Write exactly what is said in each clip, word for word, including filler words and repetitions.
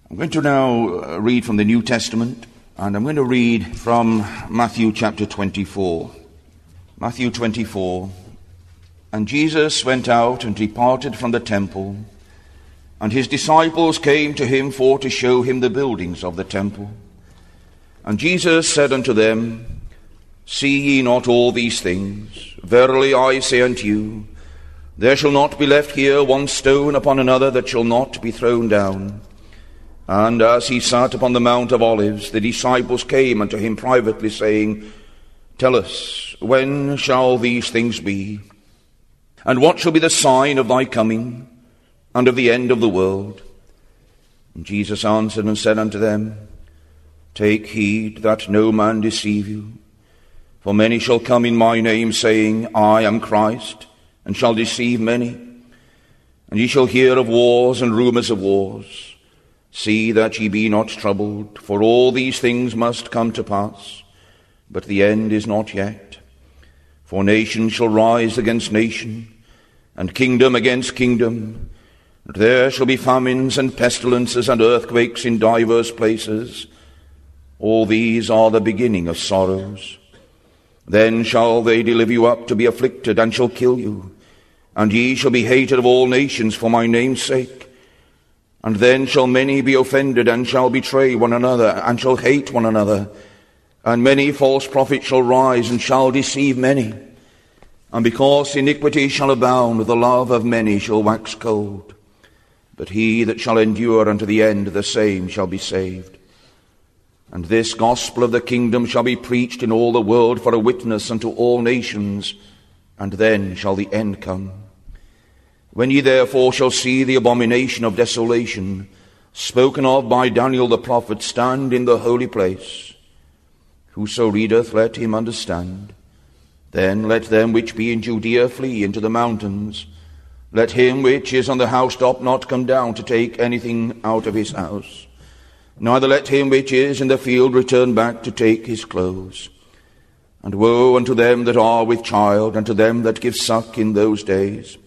I'm going to now read from the New Testament, and I'm going to read from Matthew chapter twenty-four. Matthew twenty-four. And Jesus went out and departed from the temple, and his disciples came to him for to show him the buildings of the temple. And Jesus said unto them, See ye not all these things? Verily I say unto you, there shall not be left here one stone upon another that shall not be thrown down. And as he sat upon the Mount of Olives, the disciples came unto him privately, saying, Tell us, when shall these things be? And what shall be the sign of thy coming, and of the end of the world? And Jesus answered and said unto them, Take heed that no man deceive you. For many shall come in my name, saying, I am Christ, and shall deceive many. And ye shall hear of wars and rumors of wars. See that ye be not troubled, for all these things must come to pass, but the end is not yet. For nation shall rise against nation, and kingdom against kingdom, and there shall be famines and pestilences and earthquakes in divers places. All these are the beginning of sorrows. Then shall they deliver you up to be afflicted, and shall kill you, and ye shall be hated of all nations for my name's sake. And then shall many be offended, and shall betray one another, and shall hate one another. And many false prophets shall rise, and shall deceive many. And because iniquity shall abound, the love of many shall wax cold. But he that shall endure unto the end, the same shall be saved. And this gospel of the kingdom shall be preached in all the world for a witness unto all nations, and then shall the end come. When ye therefore shall see the abomination of desolation, spoken of by Daniel the prophet, stand in the holy place. Whoso readeth, let him understand. Then let them which be in Judea flee into the mountains. Let him which is on the housetop not come down to take anything out of his house. Neither let him which is in the field return back to take his clothes. And woe unto them that are with child, and to them that give suck in those days.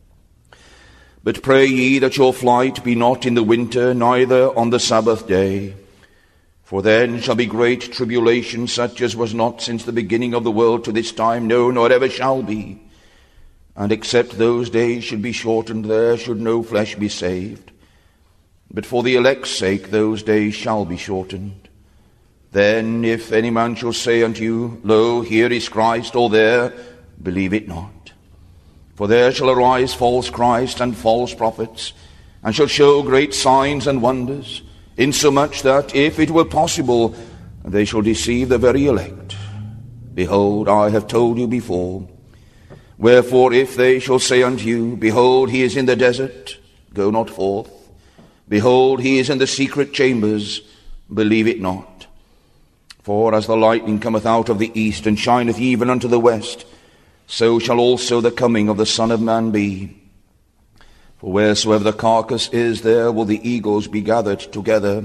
But pray ye that your flight be not in the winter, neither on the Sabbath day. For then shall be great tribulation, such as was not since the beginning of the world to this time, no, nor ever shall be. And except those days should be shortened, there should no flesh be saved. But for the elect's sake those days shall be shortened. Then if any man shall say unto you, Lo, here is Christ, or there, believe it not. For there shall arise false Christs and false prophets, and shall show great signs and wonders, insomuch that, if it were possible, they shall deceive the very elect. Behold, I have told you before. Wherefore, if they shall say unto you, Behold, he is in the desert, go not forth. Behold, he is in the secret chambers, believe it not. For as the lightning cometh out of the east, and shineth even unto the west, so shall also the coming of the Son of Man be. For wheresoever the carcass is, there will the eagles be gathered together.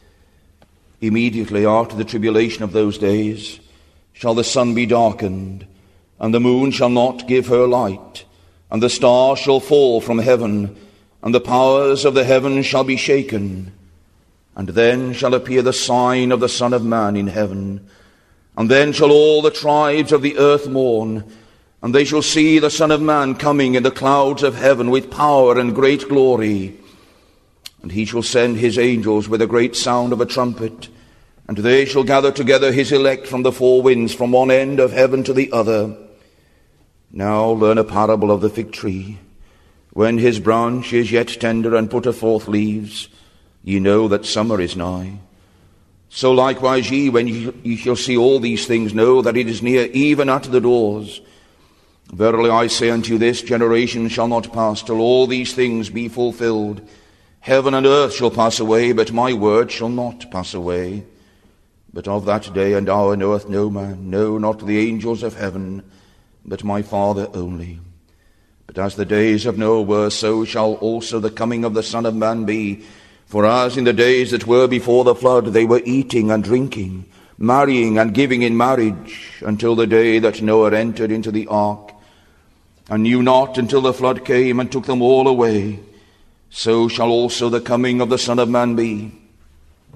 Immediately after the tribulation of those days shall the sun be darkened, and the moon shall not give her light, and the stars shall fall from heaven, and the powers of the heavens shall be shaken. And then shall appear the sign of the Son of Man in heaven. And then shall all the tribes of the earth mourn, and they shall see the Son of Man coming in the clouds of heaven with power and great glory. And he shall send his angels with a great sound of a trumpet, and they shall gather together his elect from the four winds, from one end of heaven to the other. Now learn a parable of the fig tree. When his branch is yet tender and putteth forth leaves, ye know that summer is nigh. So likewise ye, when ye, ye shall see all these things, know that it is near, even at the doors. Verily I say unto you, this generation shall not pass till all these things be fulfilled. Heaven and earth shall pass away, but my word shall not pass away. But of that day and hour knoweth no man, no, not the angels of heaven, but my Father only. But as the days of Noah were, so shall also the coming of the Son of Man be. For as in the days that were before the flood, they were eating and drinking, marrying and giving in marriage, until the day that Noah entered into the ark, and knew not until the flood came and took them all away. So shall also the coming of the Son of Man be.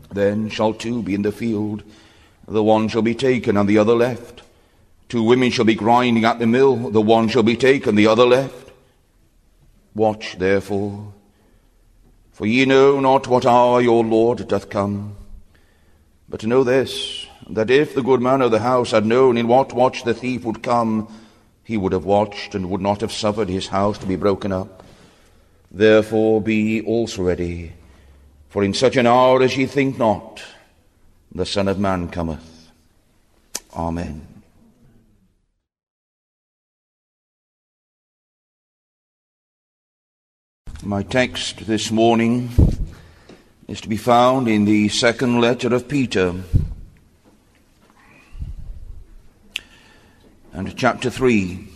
Then shall two be in the field, the one shall be taken and the other left. Two women shall be grinding at the mill, the one shall be taken, the other left. Watch therefore, for ye know not what hour your Lord doth come. But know this, that if the good man of the house had known in what watch the thief would come, he would have watched and would not have suffered his house to be broken up. Therefore be ye also ready, for in such an hour as ye think not, the Son of Man cometh. Amen. My text this morning is to be found in the second letter of Peter, and chapter three.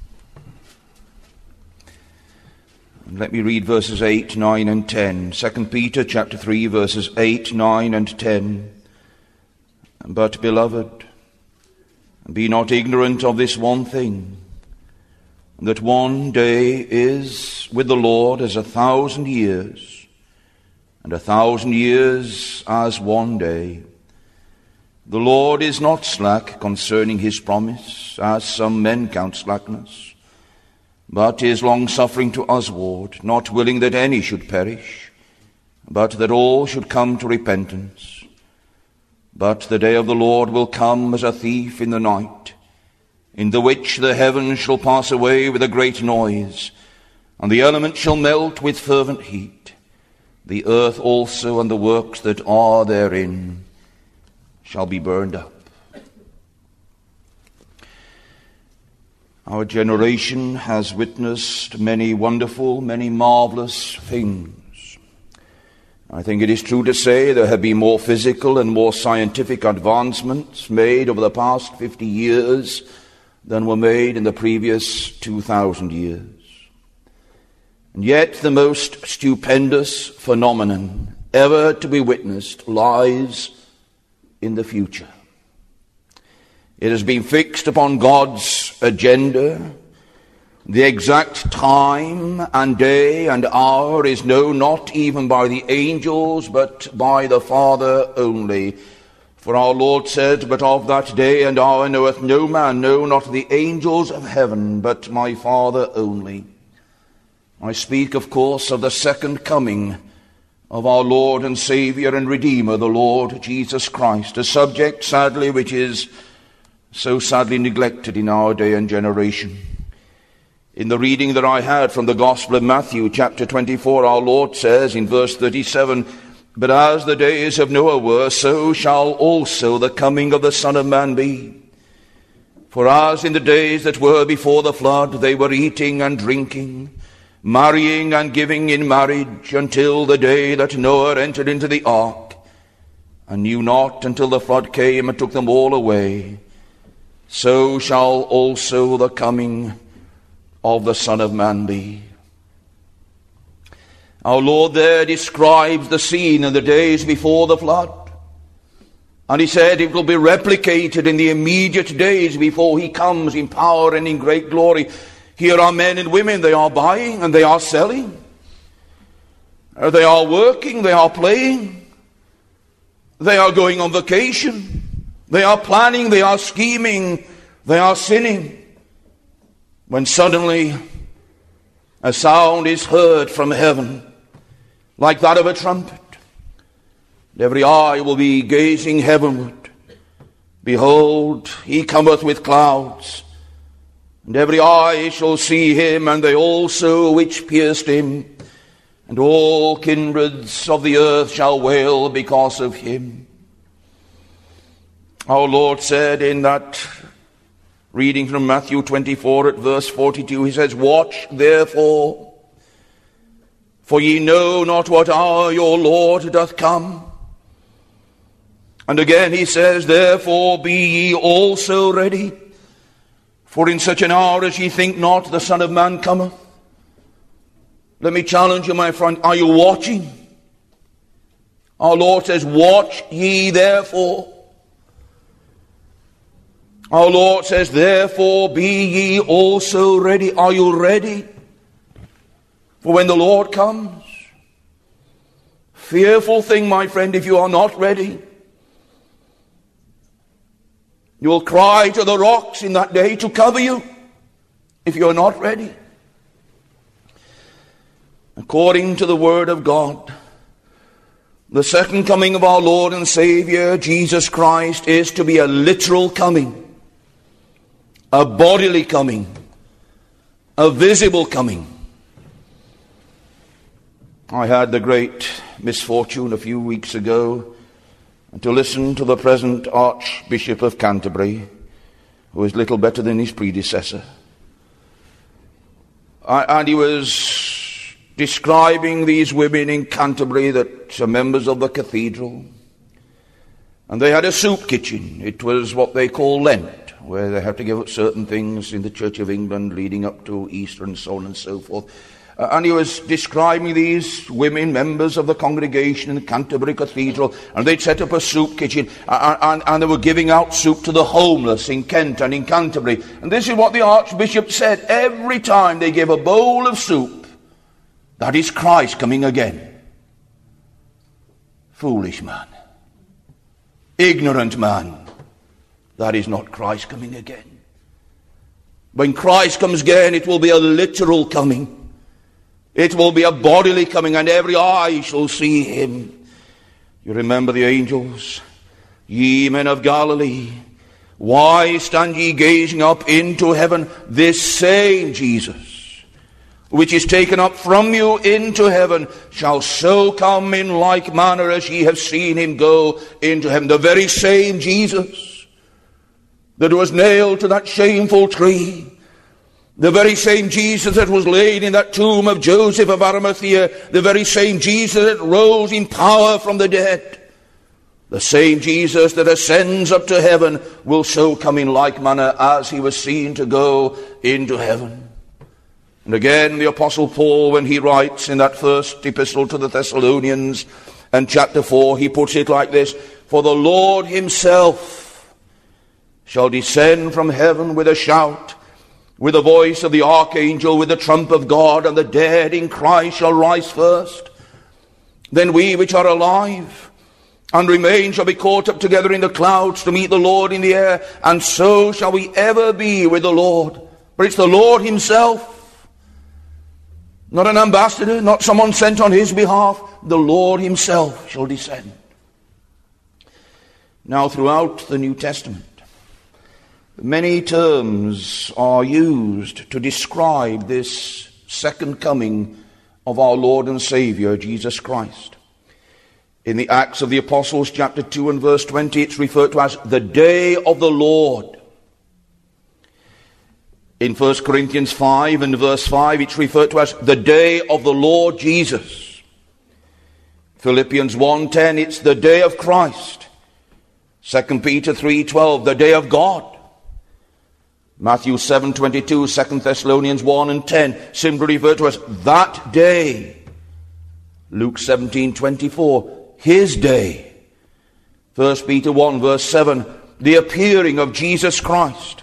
And let me read verses eight, nine, and ten. Second Peter chapter three, verses eight, nine, and ten. But, beloved, be not ignorant of this one thing, that one day is with the Lord as a thousand years, and a thousand years as one day. The Lord is not slack concerning his promise, as some men count slackness, but is long-suffering to usward, not willing that any should perish, but that all should come to repentance. But the day of the Lord will come as a thief in the night, in the which the heavens shall pass away with a great noise, and the elements shall melt with fervent heat. The earth also and the works that are therein shall be burned up. Our generation has witnessed many wonderful, many marvelous things. I think it is true to say there have been more physical and more scientific advancements made over the past fifty years than were made in the previous two thousand years. And yet the most stupendous phenomenon ever to be witnessed lies in the future. It has been fixed upon God's agenda. The exact time and day and hour is known not even by the angels, but by the Father only. For our Lord said, but of that day and hour knoweth no man, no, not the angels of heaven, but my Father only. I speak, of course, of the second coming of our Lord and Saviour and Redeemer, the Lord Jesus Christ, a subject, sadly, which is so sadly neglected in our day and generation. In the reading that I had from the Gospel of Matthew, chapter twenty-four, our Lord says in verse thirty-seven, but as the days of Noah were, so shall also the coming of the Son of Man be. For as in the days that were before the flood, they were eating and drinking, marrying and giving in marriage, until the day that Noah entered into the ark, and knew not until the flood came and took them all away, so shall also the coming of the Son of Man be. Our Lord there describes the scene in the days before the flood. And he said it will be replicated in the immediate days before he comes in power and in great glory. Here are men and women, they are buying and they are selling. They are working, they are playing. They are going on vacation. They are planning, they are scheming, they are sinning. When suddenly a sound is heard from heaven, like that of a trumpet, and every eye will be gazing heavenward. Behold, he cometh with clouds, and every eye shall see him, and they also which pierced him, and all kindreds of the earth shall wail because of him. Our Lord said in that reading from Matthew twenty-four at verse forty-two, he says, watch therefore, for ye know not what hour your Lord doth come. And again he says, therefore be ye also ready, for in such an hour as ye think not, the Son of Man cometh. Let me challenge you, my friend, are you watching? Our Lord says, watch ye therefore. Our Lord says, therefore be ye also ready. Are you ready for when the Lord comes? fearful thing, my friend, if you are not ready. You will cry to the rocks in that day to cover you if you are not ready. According to the Word of God, the second coming of our Lord and Savior, Jesus Christ, is to be a literal coming, a bodily coming, a visible coming. I had the great misfortune a few weeks ago to listen to the present Archbishop of Canterbury, who is little better than his predecessor. And he was describing these women in Canterbury that are members of the cathedral. And they had a soup kitchen. It was what they call Lent, where they have to give up certain things in the Church of England leading up to Easter and so on and so forth. Uh, and he was describing these women, members of the congregation in the Canterbury Cathedral, and they'd set up a soup kitchen, and, and, and they were giving out soup to the homeless in Kent and in Canterbury. And this is what the Archbishop said: every time they give a bowl of soup, that is Christ coming again. Foolish man. Ignorant man. That is not Christ coming again. When Christ comes again, it will be a literal coming. It will be a bodily coming, and every eye shall see him. You remember the angels? Ye men of Galilee, why stand ye gazing up into heaven? This same Jesus, which is taken up from you into heaven, shall so come in like manner as ye have seen him go into heaven. The very same Jesus that was nailed to that shameful tree, the very same Jesus that was laid in that tomb of Joseph of Arimathea, the very same Jesus that rose in power from the dead, the same Jesus that ascends up to heaven will so come in like manner as he was seen to go into heaven. And again, the Apostle Paul, when he writes in that first epistle to the Thessalonians and chapter four, he puts it like this: for the Lord himself shall descend from heaven with a shout, with the voice of the archangel, with the trump of God, and the dead in Christ shall rise first. Then we which are alive and remain shall be caught up together in the clouds to meet the Lord in the air, and so shall we ever be with the Lord. But it's the Lord himself, not an ambassador, not someone sent on his behalf. The Lord himself shall descend. Now, throughout the New Testament, many terms are used to describe this second coming of our Lord and Savior, Jesus Christ. In the Acts of the Apostles, chapter two and verse twenty, it's referred to as the day of the Lord. In First Corinthians five and verse five, it's referred to as the day of the Lord Jesus. Philippians one ten, it's the day of Christ. Second Peter three twelve, the day of God. Matthew seven twenty-two, Second Thessalonians one and ten, simply referred to as that day. Luke seventeen twenty-four, his day. First Peter one verse seven, the appearing of Jesus Christ.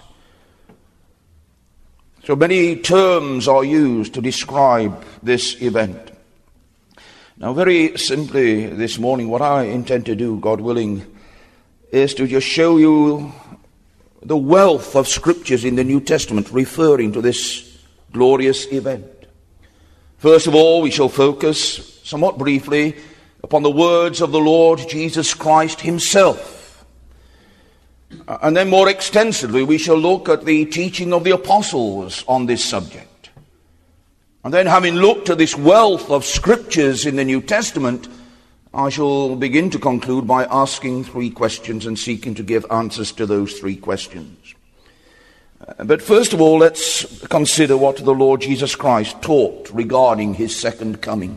So many terms are used to describe this event. Now, very simply this morning, what I intend to do, God willing, is to just show you the wealth of scriptures in the New Testament referring to this glorious event. First of all, we shall focus somewhat briefly upon the words of the Lord Jesus Christ himself. And then more extensively, we shall look at the teaching of the apostles on this subject. And then, having looked at this wealth of scriptures in the New Testament, I shall begin to conclude by asking three questions and seeking to give answers to those three questions. But first of all, let's consider what the Lord Jesus Christ taught regarding his second coming.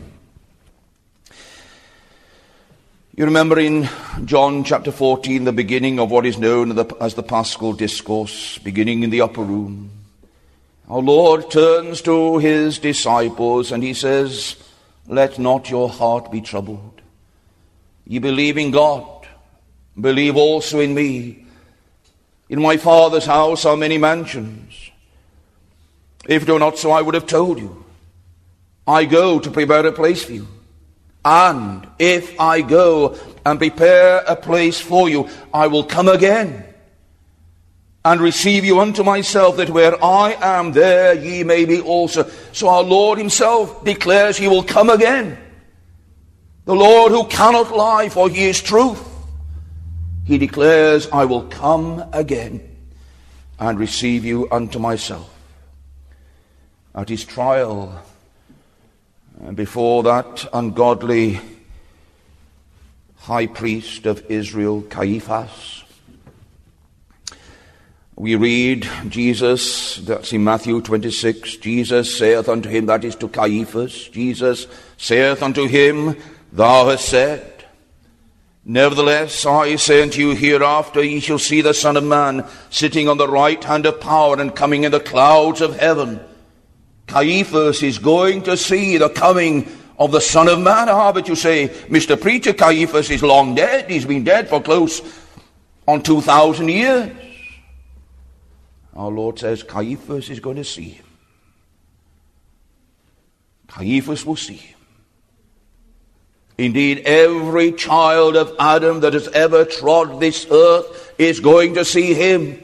You remember in John chapter fourteen, the beginning of what is known as the Paschal Discourse, beginning in the upper room. Our Lord turns to his disciples and he says, "Let not your heart be troubled. Ye believe in God, believe also in me. In my Father's house are many mansions. If it were not so, I would have told you. I go to prepare a place for you. And if I go and prepare a place for you, I will come again and receive you unto myself, that where I am, there ye may be also. So our Lord himself declares he will come again. The Lord who cannot lie, for he is truth. He declares, I will come again and receive you unto myself. At his trial, and before that ungodly high priest of Israel, Caiaphas, we read Jesus, that's in Matthew twenty-six, Jesus saith unto him, that is to Caiaphas, Jesus saith unto him, thou hast said, nevertheless I say unto you, hereafter ye shall see the Son of Man sitting on the right hand of power and coming in the clouds of heaven. Caiaphas is going to see the coming of the Son of Man. Ah, but you say, Mister Preacher, Caiaphas is long dead. He's been dead for close on two thousand years. Our Lord says Caiaphas is going to see him. Caiaphas will see him. Indeed, every child of Adam that has ever trod this earth is going to see him.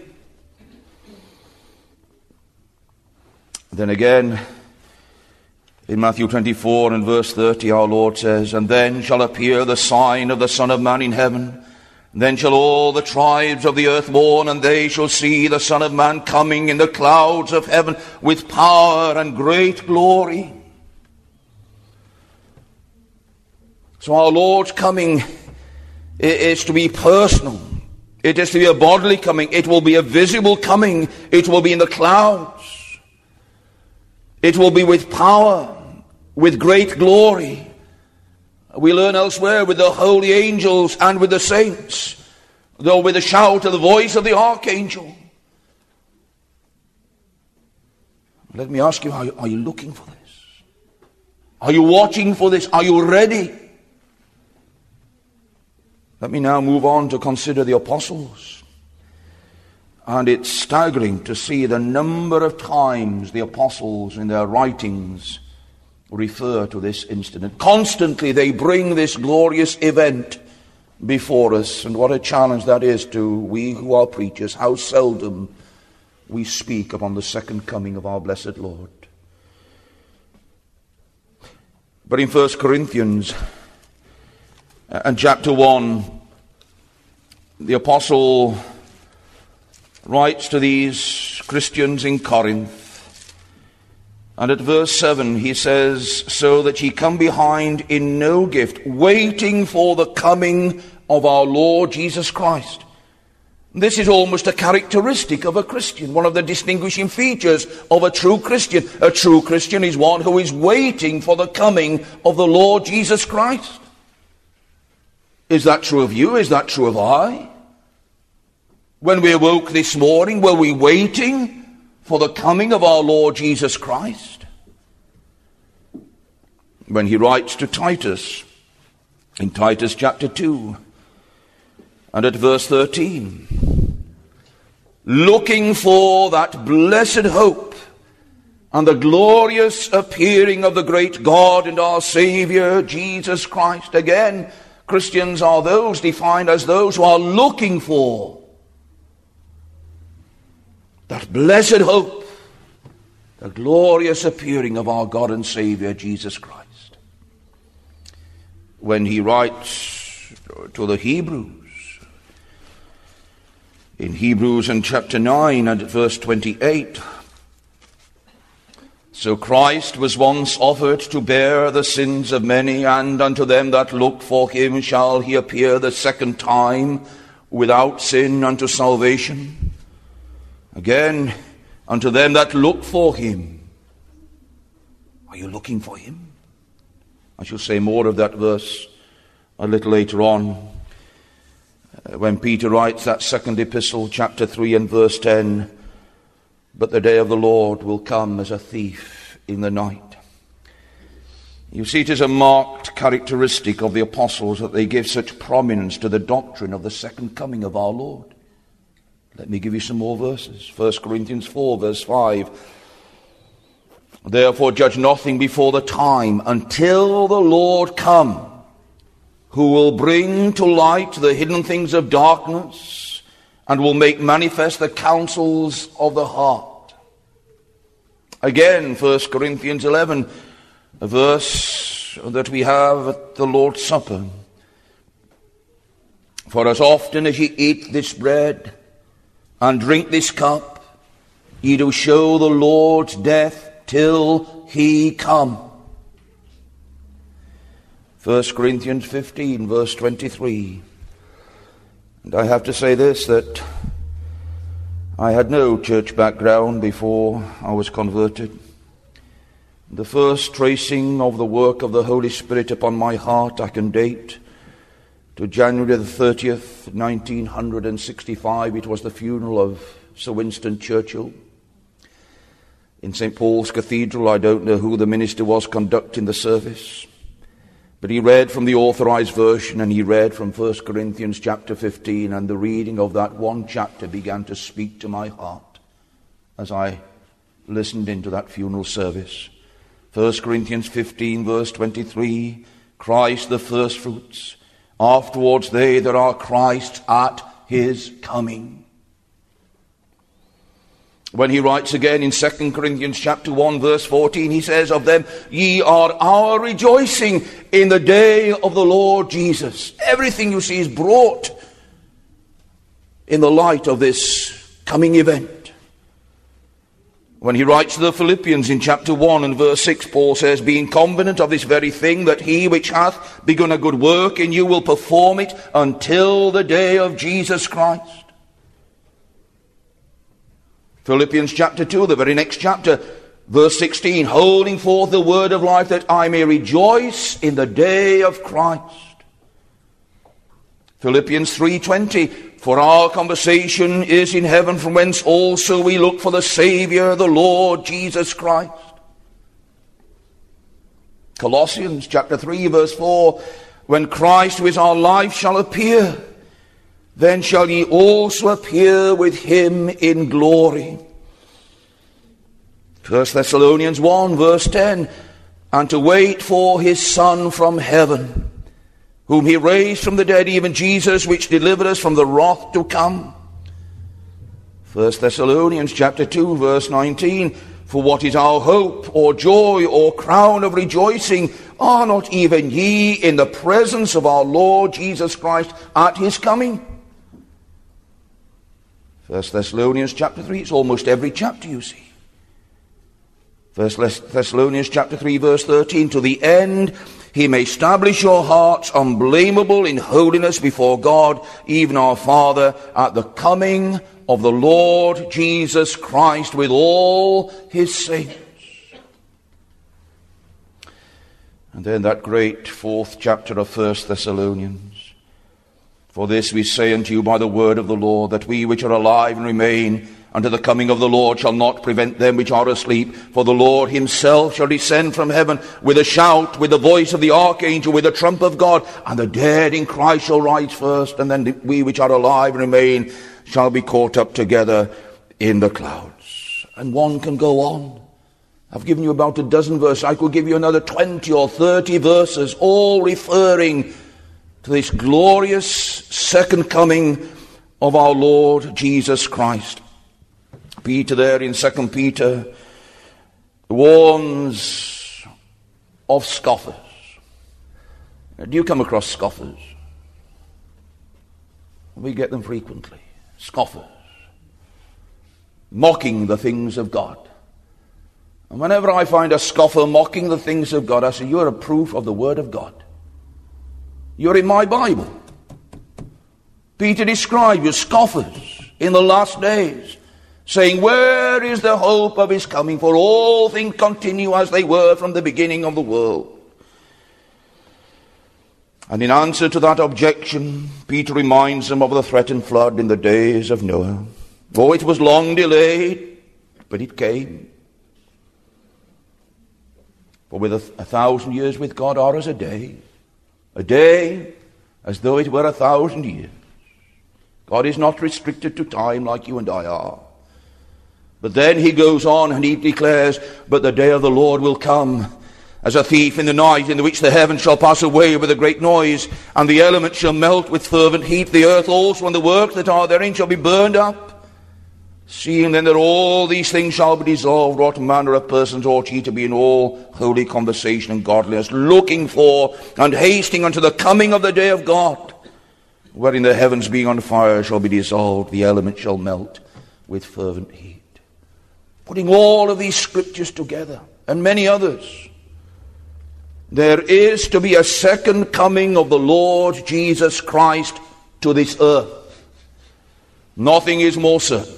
Then again, in Matthew twenty-four and verse thirty, our Lord says, and then shall appear the sign of the Son of Man in heaven. Then shall all the tribes of the earth mourn, and they shall see the Son of Man coming in the clouds of heaven with power and great glory. So our Lord's coming is to be personal. It is to be a bodily coming. It will be a visible coming. It will be in the clouds. It will be with power, with great glory. We learn elsewhere with the holy angels and with the saints, though with the shout of the voice of the archangel. Let me ask you, are you looking for this? Are you watching for this? Are you ready? Let me now move on to consider the apostles. And it's staggering to see the number of times the apostles in their writings refer to this incident. Constantly they bring this glorious event before us. And what a challenge that is to we who are preachers. How seldom we speak upon the second coming of our blessed Lord. But in First Corinthians and chapter one, the apostle writes to these Christians in Corinth, and at verse seven he says, so that ye come behind in no gift, waiting for the coming of our Lord Jesus Christ. This is almost a characteristic of a Christian, one of the distinguishing features of a true Christian. A true Christian is one who is waiting for the coming of the Lord Jesus Christ. Is that true of you? Is that true of I? When we awoke this morning, were we waiting for the coming of our Lord Jesus Christ? When he writes to Titus, in Titus chapter two, and at verse thirteen, looking for that blessed hope and the glorious appearing of the great God and our Savior, Jesus Christ. Again, Christians are those defined as those who are looking for that blessed hope, the glorious appearing of our God and Savior, Jesus Christ. When he writes to the Hebrews, in Hebrews in chapter nine and verse twenty-eight, so Christ was once offered to bear the sins of many, and unto them that look for him shall he appear the second time without sin unto salvation. Again, unto them that look for him. Are you looking for him? I shall say more of that verse a little later on, when Peter writes that second epistle, chapter three and verse ten, but the day of the Lord will come as a thief in the night. You see, it is a marked characteristic of the apostles that they give such prominence to the doctrine of the second coming of our Lord. Let me give you some more verses. First Corinthians four, verse five. Therefore judge nothing before the time until the Lord come. who will bring to light the hidden things of darkness and will make manifest the counsels of the heart. Again, First Corinthians eleven, a verse that we have at the Lord's Supper. For as often as ye eat this bread and drink this cup, ye do show the Lord's death till he come. First Corinthians fifteen, verse twenty-three. And I have to say this, that I had no church background before I was converted. The first tracing of the work of the Holy Spirit upon my heart I can date to January the thirtieth, nineteen sixty-five. It was the funeral of Sir Winston Churchill. In Saint Paul's Cathedral, I don't know who the minister was conducting the service, but he read from the authorized version, and he read from First Corinthians chapter fifteen, and the reading of that one chapter began to speak to my heart as I listened into that funeral service. First Corinthians fifteen, verse twenty-three, Christ the firstfruits, afterwards they that are Christ at his coming. When he writes again in Second Corinthians chapter one, verse fourteen, he says of them, ye are our rejoicing in the day of the Lord Jesus. Everything you see is brought in the light of this coming event. When he writes to the Philippians in chapter one and verse six, Paul says, being confident of this very thing, that he which hath begun a good work in you will perform it until the day of Jesus Christ. Philippians chapter two, the very next chapter, verse sixteen, holding forth the word of life, that I may rejoice in the day of Christ. Philippians three twenty, for our conversation is in heaven, from whence also we look for the Saviour, the Lord Jesus Christ. Colossians chapter three, verse four, when Christ who is our life shall appear, then shall ye also appear with him in glory. First Thessalonians one, verse ten, and to wait for his Son from heaven, whom he raised from the dead, even Jesus, which delivered us from the wrath to come. First Thessalonians chapter two, verse nineteen, for what is our hope, or joy, or crown of rejoicing? Are not even ye in the presence of our Lord Jesus Christ at his coming? First Thessalonians chapter three, it's almost every chapter you see. First Thessalonians chapter three, verse thirteen, to the end he may establish your hearts unblameable in holiness before God, even our Father, at the coming of the Lord Jesus Christ with all his saints. And then that great fourth chapter of First Thessalonians. For this we say unto you by the word of the Lord, that we which are alive and remain unto the coming of the Lord shall not prevent them which are asleep. For the Lord himself shall descend from heaven with a shout, with the voice of the archangel, with the trump of God, and the dead in Christ shall rise first, and then we which are alive and remain shall be caught up together in the clouds. And one can go on. I've given you about a dozen verses. I could give you another twenty or thirty verses, all referring to this glorious second coming of our Lord Jesus Christ. Peter there in Second Peter warns of scoffers. Now, do you come across scoffers? We get them frequently. Scoffers. Mocking the things of God. And whenever I find a scoffer mocking the things of God, I say, you're a proof of the Word of God. You're in my Bible. Peter described you scoffers in the last days, saying, where is the hope of his coming? For all things continue as they were from the beginning of the world. And in answer to that objection, Peter reminds them of the threatened flood in the days of Noah. Oh, it was long delayed, but it came. For with a, a thousand years with God are as a day. A day as though it were a thousand years. God is not restricted to time like you and I are. But then he goes on and he declares, but the day of the Lord will come as a thief in the night, in the which the heavens shall pass away with a great noise, and the elements shall melt with fervent heat. The earth also and the works that are therein shall be burned up. Seeing then that all these things shall be dissolved, what manner of persons ought ye to be in all holy conversation and godliness, looking for and hasting unto the coming of the day of God, wherein the heavens being on fire shall be dissolved, the elements shall melt with fervent heat. Putting all of these scriptures together, and many others, there is to be a second coming of the Lord Jesus Christ to this earth. Nothing is more certain.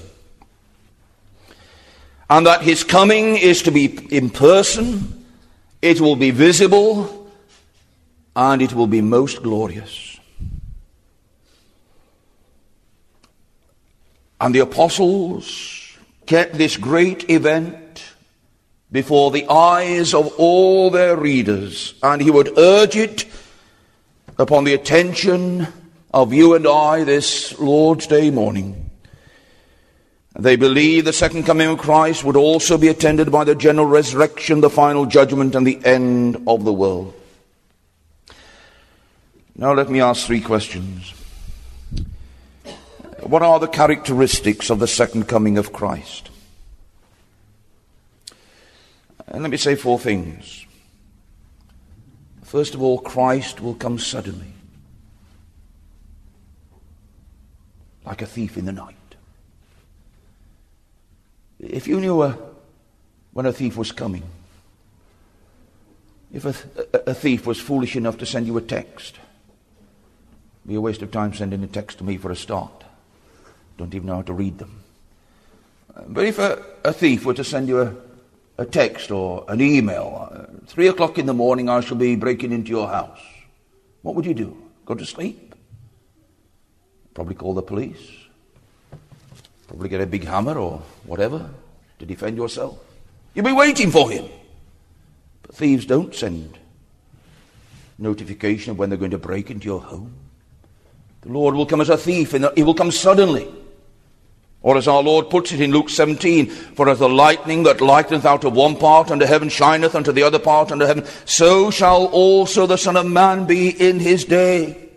And that his coming is to be in person, it will be visible, and it will be most glorious. And the apostles kept this great event before the eyes of all their readers, and he would urge it upon the attention of you and I this Lord's Day morning. They believed the second coming of Christ would also be attended by the general resurrection, the final judgment, and the end of the world. Now let me ask three questions. What are the characteristics of the second coming of Christ? And let me say four things. First of all, Christ will come suddenly, like a thief in the night. If you knew a, when a thief was coming, if a, a, a thief was foolish enough to send you a text, it'd be a waste of time sending a text to me for a start. Don't even know how to read them. But if a, a thief were to send you a a text or an email, uh, three o'clock in the morning I shall be breaking into your house, what would you do? Go to sleep? Probably call the police. Probably get a big hammer or whatever to defend yourself. You'll be waiting for him. But thieves don't send notification of when they're going to break into your home. The Lord will come as a thief, and he will come suddenly. Or as our Lord puts it in Luke seventeen, for as the lightning that lighteneth out of one part unto heaven shineth unto the other part unto heaven, so shall also the Son of Man be in his day.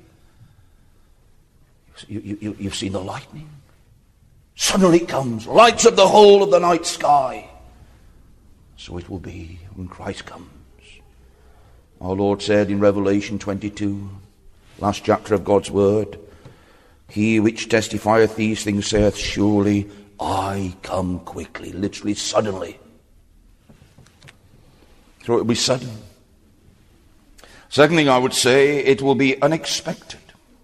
You, you, you've seen the lightning. Suddenly it comes, lights up the whole of the night sky. So it will be when Christ comes. Our Lord said in Revelation twenty-two, last chapter of God's Word, he which testifieth these things saith, surely I come quickly. Literally, suddenly. So it will be sudden. Second thing I would say, it will be unexpected.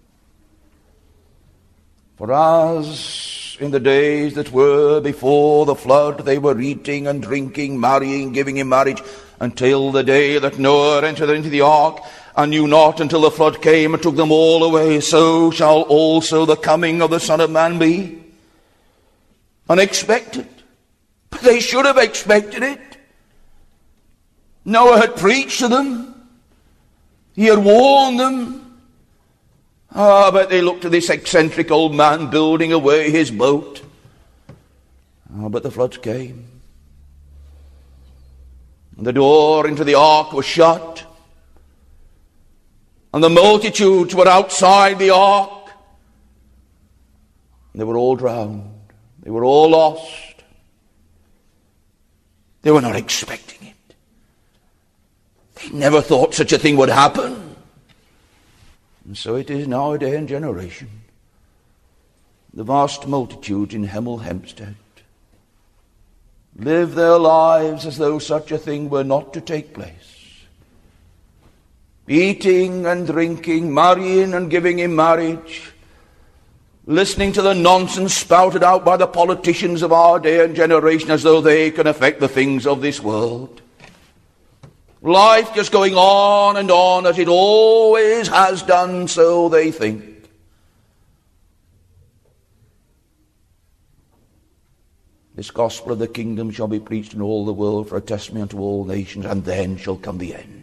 For as in the days that were before the flood, they were eating and drinking, marrying, giving in marriage, until the day that Noah entered into the ark, and knew not until the flood came and took them all away, so shall also the coming of the Son of Man be. Unexpected. But they should have expected it. Noah had preached to them. He had warned them. Ah, but they looked at this eccentric old man building away his boat. Ah, but the floods came. And the door into the ark was shut. And the multitudes were outside the ark. They were all drowned. They were all lost. They were not expecting it. They never thought such a thing would happen. And so it is in our day and generation. The vast multitude in Hemel Hempstead live their lives as though such a thing were not to take place. Eating and drinking, marrying and giving in marriage, listening to the nonsense spouted out by the politicians of our day and generation as though they can affect the things of this world. Life just going on and on as it always has done, so they think. This gospel of the kingdom shall be preached in all the world for a testimony unto all nations, and then shall come the end.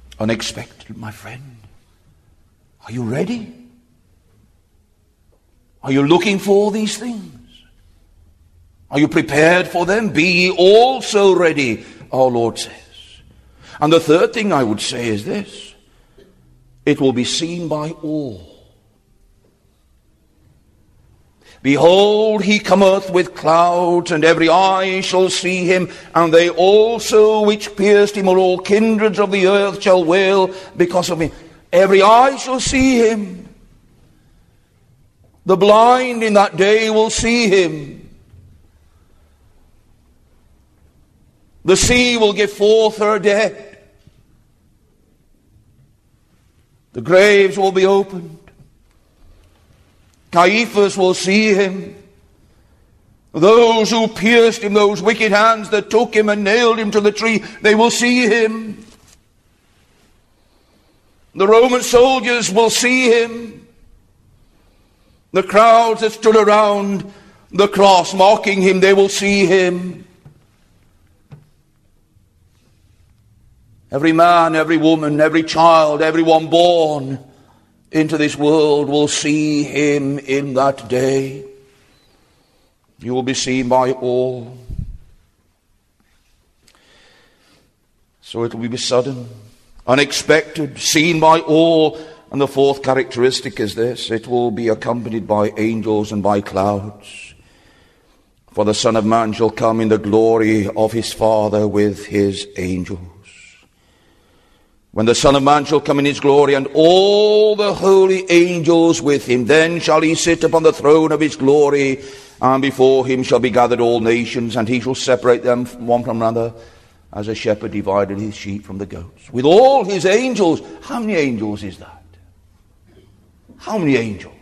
Unexpected, my friend. Are you ready? Are you looking for these things? Are you prepared for them? Be ye also ready, our Lord says. And the third thing I would say is this: it will be seen by all. Behold, he cometh with clouds, and every eye shall see him, and they also which pierced him, or all kindreds of the earth, shall wail because of him. Every eye shall see him. The blind in that day will see him. The sea will give forth her dead. The graves will be opened. Caiaphas will see him. Those who pierced him, those wicked hands that took him and nailed him to the tree, they will see him. The Roman soldiers will see him. The crowds that stood around the cross mocking him, they will see him. Every man, every woman, every child, everyone born into this world will see him in that day. You will be seen by all. So it will be sudden, unexpected, seen by all. And the fourth characteristic is this: it will be accompanied by angels and by clouds. For the Son of Man shall come in the glory of his Father with his angels. When the Son of Man shall come in his glory, and all the holy angels with him, then shall he sit upon the throne of his glory, and before him shall be gathered all nations, and he shall separate them one from another, as a shepherd divided his sheep from the goats. With all his angels. How many angels is that? How many angels?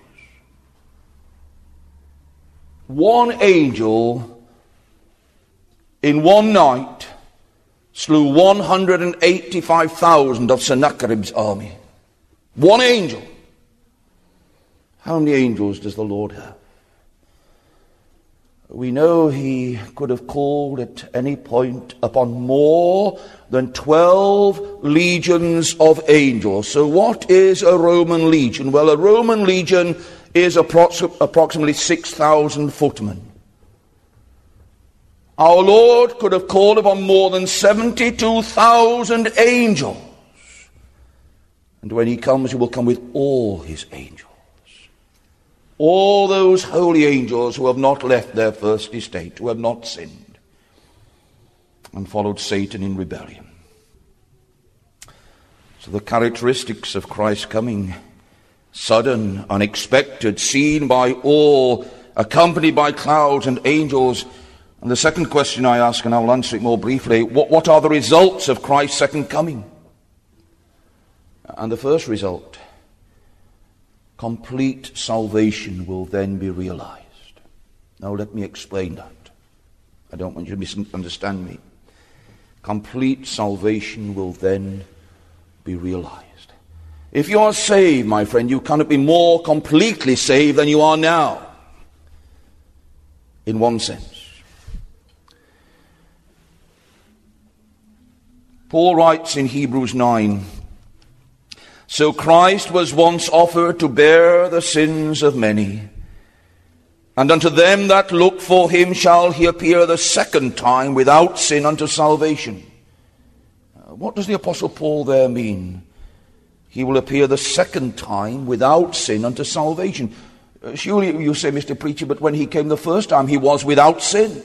One angel in one night slew one hundred eighty-five thousand of Sennacherib's army. One angel. How many angels does the Lord have? We know he could have called at any point upon more than twelve legions of angels. So what is a Roman legion? Well, a Roman legion is approx- approximately six thousand footmen. Our Lord could have called upon more than seventy-two thousand angels. And when he comes, he will come with all his angels. All those holy angels who have not left their first estate, who have not sinned and followed Satan in rebellion. So the characteristics of Christ's coming: sudden, unexpected, seen by all, accompanied by clouds and angels. And the second question I ask, and I will answer it more briefly: what, what are the results of Christ's second coming? And the first result: complete salvation will then be realized. Now let me explain that. I don't want you to misunderstand me. Complete salvation will then be realized. If you are saved, my friend, you cannot be more completely saved than you are now. In one sense. Paul writes in Hebrews nine, so Christ was once offered to bear the sins of many, and unto them that look for him shall he appear the second time without sin unto salvation. What does the Apostle Paul there mean? He will appear the second time without sin unto salvation. Surely you say, Mister Preacher, but when he came the first time, he was without sin.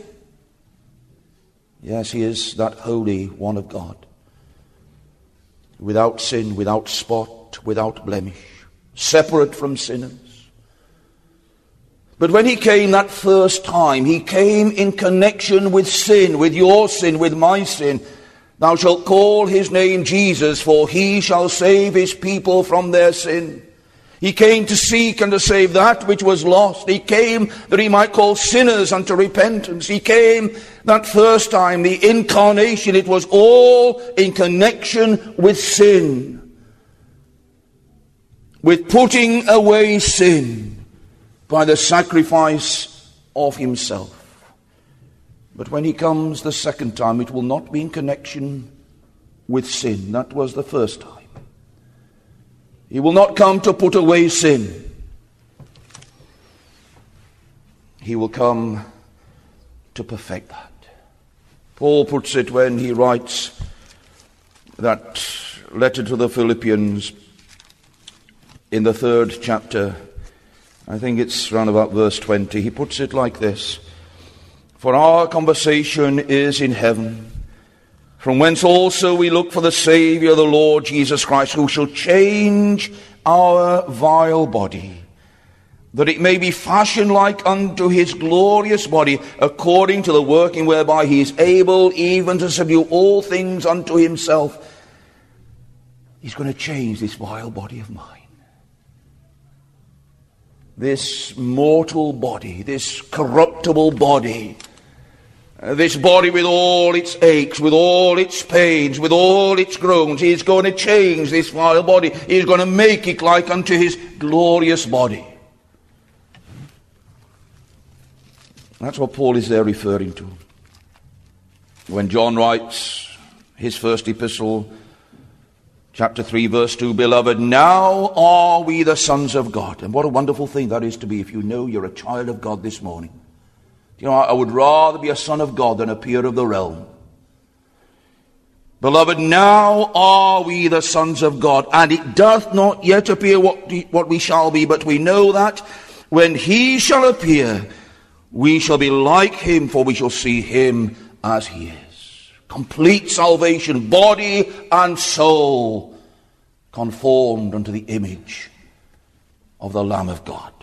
Yes, he is that holy one of God. Without sin, without spot, without blemish, separate from sinners. But when he came that first time, he came in connection with sin, with your sin, with my sin. Thou shalt call his name Jesus, for he shall save his people from their sin. He came to seek and to save that which was lost. He came that he might call sinners unto repentance. He came that first time, the incarnation. It was all in connection with sin. With putting away sin by the sacrifice of himself. But when he comes the second time, it will not be in connection with sin. That was the first time. He will not come to put away sin. he will come to perfect that. Paul puts it when he writes that letter to the Philippians in the third chapter. I think it's round about verse twenty. He puts it like this: "For our conversation is in heaven, from whence also we look for the Saviour, the Lord Jesus Christ, who shall change our vile body, that it may be fashioned like unto his glorious body, according to the working whereby he is able even to subdue all things unto himself." He's going to change this vile body of mine. This mortal body, this corruptible body, uh, this body with all its aches, with all its pains, with all its groans. He's going to change this vile body. He's going to make it like unto his glorious body. That's what Paul is there referring to. When John writes his first epistle, chapter three, verse two, "Beloved, now are we the sons of God." And what a wonderful thing that is to be if you know you're a child of God this morning. You know, I would rather be a son of God than a peer of the realm. "Beloved, now are we the sons of God, and it doth not yet appear what, what we shall be, but we know that when he shall appear, we shall be like him, for we shall see him as he is." Complete salvation, body and soul, conformed unto the image of the Lamb of God.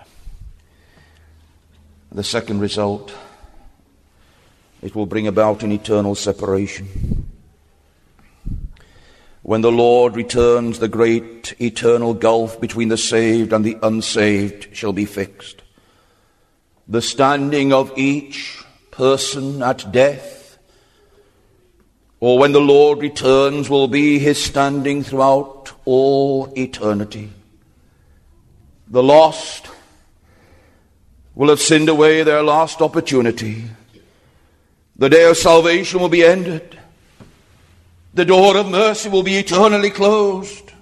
The second result, it will bring about an eternal separation. When the Lord returns, the great eternal gulf between the saved and the unsaved shall be fixed. The standing of each person at death, or when the Lord returns, will be his standing throughout all eternity. The lost will have sinned away their last opportunity. The day of salvation will be ended. The door of mercy will be eternally closed.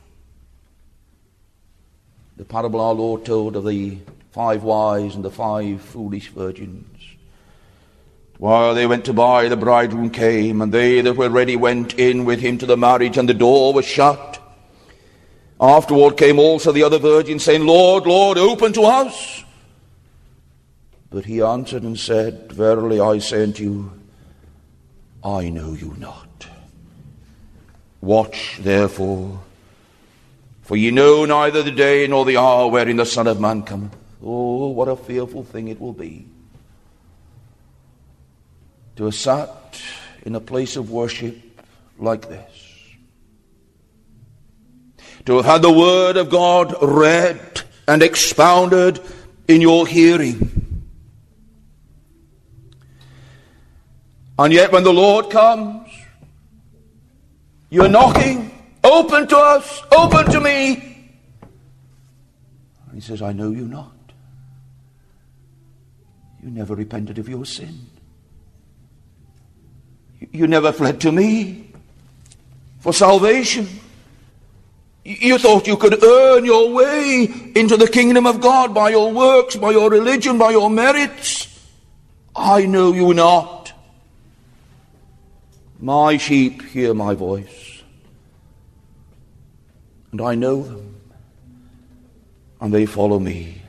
The parable our Lord told of the five wise and the five foolish virgins. While they went to buy, the bridegroom came, and they that were ready went in with him to the marriage, and the door was shut. Afterward came also the other virgins, saying, "Lord, Lord, open to us." But he answered and said, "Verily I say unto you, I know you not. Watch therefore, for ye know neither the day nor the hour wherein the Son of Man cometh." Oh, what a fearful thing it will be to have sat in a place of worship like this, to have had the Word of God read and expounded in your hearing. And yet when the Lord comes, you're knocking, "Open to us, open to me." And he says, "I know you not. You never repented of your sin. You never fled to me for salvation. You thought you could earn your way into the kingdom of God by your works, by your religion, by your merits. I know you not. My sheep hear my voice, and I know them, and they follow me."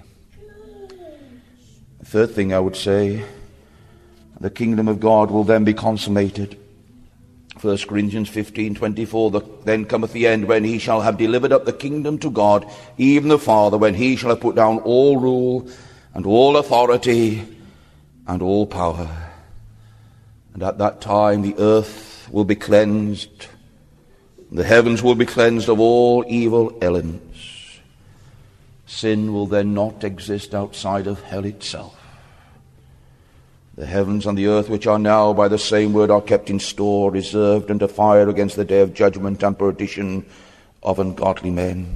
The third thing I would say, the kingdom of God will then be consummated. First Corinthians fifteen twenty-four, "Then cometh the end, when he shall have delivered up the kingdom to God, even the Father, when he shall have put down all rule and all authority and all power. And at that time the earth will be cleansed, the heavens will be cleansed of all evil elements. Sin will then not exist outside of hell itself. The heavens and the earth, which are now by the same word, are kept in store, reserved unto fire against the day of judgment and perdition of ungodly men."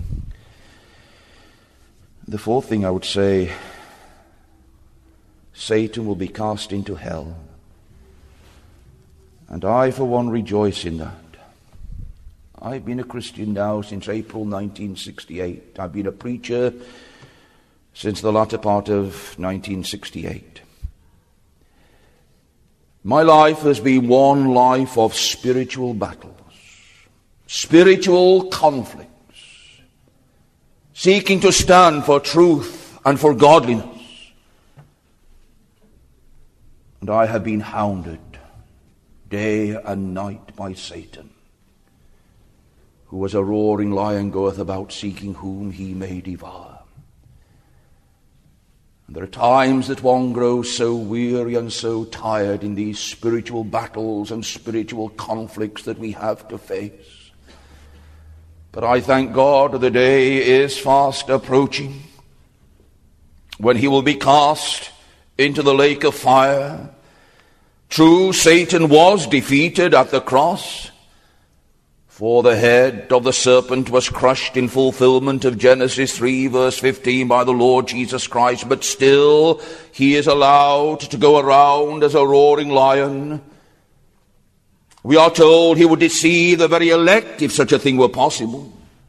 The fourth thing I would say, Satan will be cast into hell. And I, for one, rejoice in that. I've been a Christian now since April nineteen sixty-eight. I've been a preacher since the latter part of nineteen sixty-eight. My life has been one life of spiritual battles, spiritual conflicts, seeking to stand for truth and for godliness. And I have been hounded day and night by Satan, who as a roaring lion goeth about seeking whom he may devour. And there are times that one grows so weary and so tired in these spiritual battles and spiritual conflicts that we have to face. But I thank God the day is fast approaching when he will be cast into the lake of fire. True, Satan was defeated at the cross, for the head of the serpent was crushed in fulfillment of Genesis three verse fifteen by the Lord Jesus Christ, but still he is allowed to go around as a roaring lion. We are told he would deceive the very elect if such a thing were possible.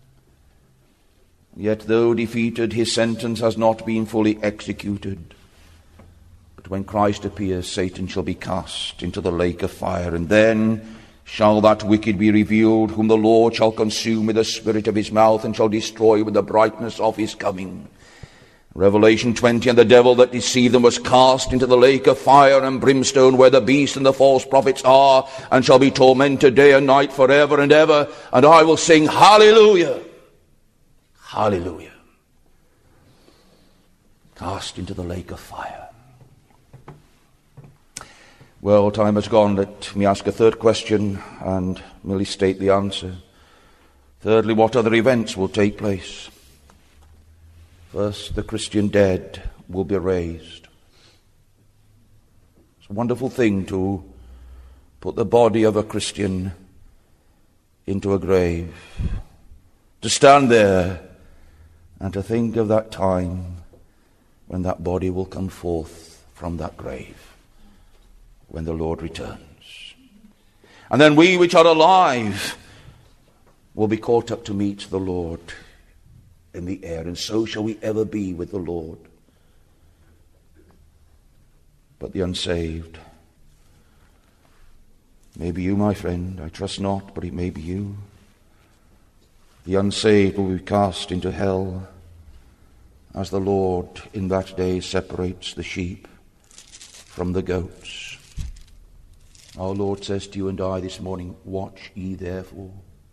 Yet though defeated, his sentence has not been fully executed. But when Christ appears, Satan shall be cast into the lake of fire, and then shall that wicked be revealed, whom the Lord shall consume with the spirit of his mouth, and shall destroy with the brightness of his coming. Revelation twenty, and the devil that deceived them was cast into the lake of fire and brimstone, where the beast and the false prophets are, and shall be tormented day and night forever and ever. And I will sing hallelujah, hallelujah. Cast into the lake of fire. Well, time has gone. Let me ask a third question and merely state the answer. Thirdly, what other events will take place? First, the Christian dead will be raised. It's a wonderful thing to put the body of a Christian into a grave, to stand there and to think of that time when that body will come forth from that grave, when the Lord returns. And then we which are alive will be caught up to meet the Lord in the air, and so shall we ever be with the Lord. But the unsaved, maybe you, my friend, I trust not, but it may be you. The unsaved will be cast into hell, as the Lord in that day separates the sheep from the goats. Our Lord says to you and I this morning, watch ye therefore.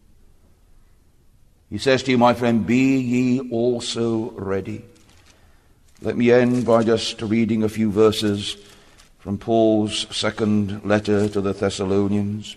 He says to you, my friend, be ye also ready. Let me end by just reading a few verses from Paul's second letter to the Thessalonians.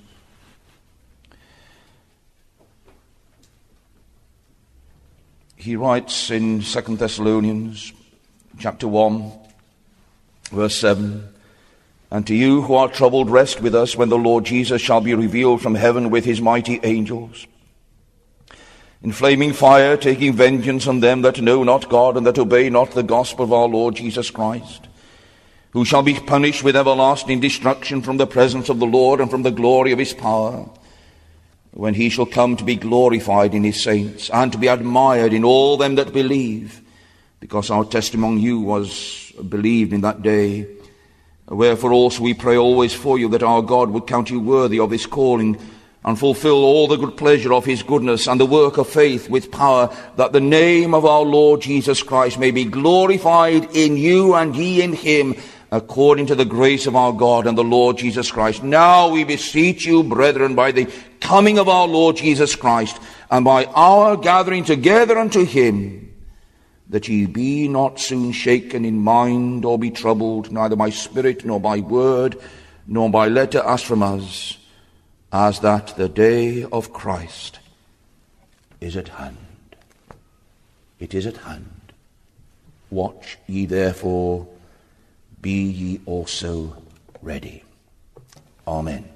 He writes in Second Thessalonians chapter one, verse seven, and to you who are troubled, rest with us when the Lord Jesus shall be revealed from heaven with his mighty angels, in flaming fire, taking vengeance on them that know not God and that obey not the gospel of our Lord Jesus Christ, who shall be punished with everlasting destruction from the presence of the Lord and from the glory of his power, when he shall come to be glorified in his saints, and to be admired in all them that believe, because our testimony you was believed in that day. Wherefore also we pray always for you, that our God would count you worthy of his calling, and fulfill all the good pleasure of his goodness, and the work of faith with power, that the name of our Lord Jesus Christ may be glorified in you and ye in him, according to the grace of our God and the Lord Jesus Christ. Now we beseech you, brethren, by the coming of our Lord Jesus Christ, and by our gathering together unto him, that ye be not soon shaken in mind, or be troubled, neither by spirit, nor by word, nor by letter as from us, as that the day of Christ is at hand. It is at hand. Watch ye therefore, be ye also ready. Amen.